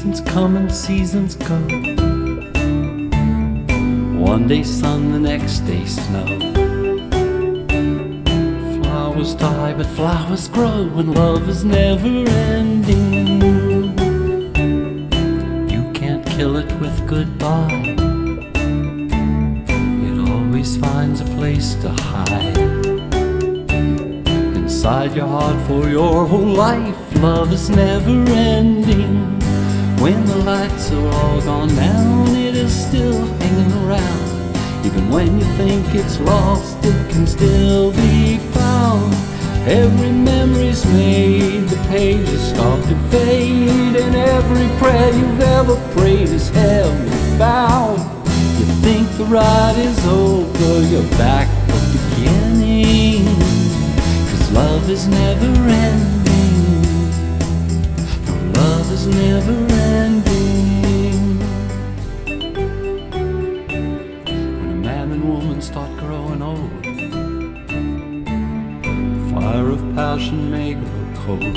Seasons come and seasons go. One day sun, the next day snow. Flowers die, but flowers grow, and love is never ending. You can't kill it with goodbye. It always finds a place to hide inside your heart for your whole life. Love is never ending. When the lights are all gone down, it is still hanging around. Even when you think it's lost, it can still be found. Every memory's made, the pages start to fade, and every prayer you've ever prayed is heaven bound. You think the ride is over, you're back at the beginning, 'cause love is never ending. Love is never ending. When a man and woman start growing old, the fire of passion may grow cold.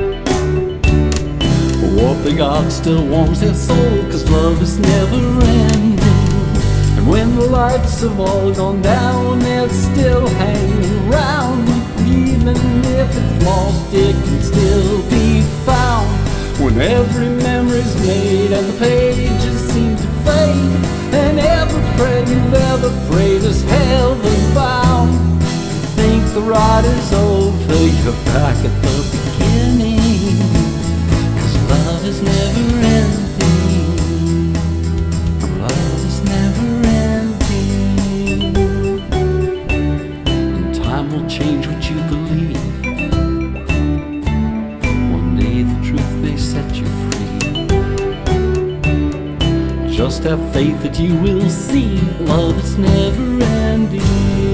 But what they got still warms their soul, 'cause love is never ending. And when the lights have all gone down, they're still hanging around. Even if it's lost, it can still be found. When every memory's made and the pages seem to fade, and every prayer you've ever prayed is heaven bound. You think the ride is over, you're back at the beginning, 'cause love is never ending. Love is never ending. And time will change what you believe. Set you free. Just have faith that you will see. Love is never ending.